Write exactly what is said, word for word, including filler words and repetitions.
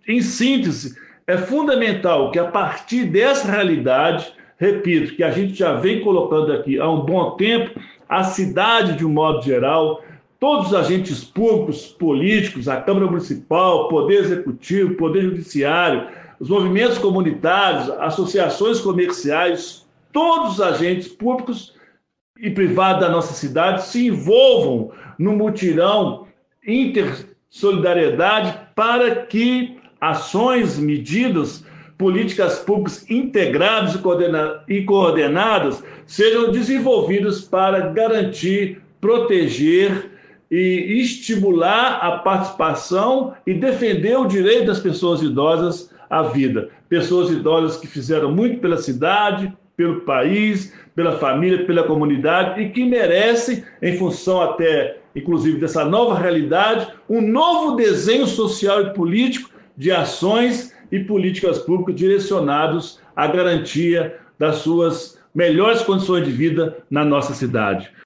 em síntese, é fundamental que a partir dessa realidade, repito, que a gente já vem colocando aqui há um bom tempo, a cidade de um modo geral, todos os agentes públicos, políticos, a Câmara Municipal, Poder Executivo, Poder Judiciário, os movimentos comunitários, associações comerciais, todos os agentes públicos e privados da nossa cidade se envolvam no mutirão intersolidariedade para que ações, medidas, políticas públicas integradas e coordenadas sejam desenvolvidas para garantir, proteger e estimular a participação e defender o direito das pessoas idosas à vida. Pessoas idosas que fizeram muito pela cidade, pelo país, pela família, pela comunidade e que merecem, em função até, inclusive, dessa nova realidade, um novo desenho social e político de ações e políticas públicas direcionados à garantia das suas melhores condições de vida na nossa cidade.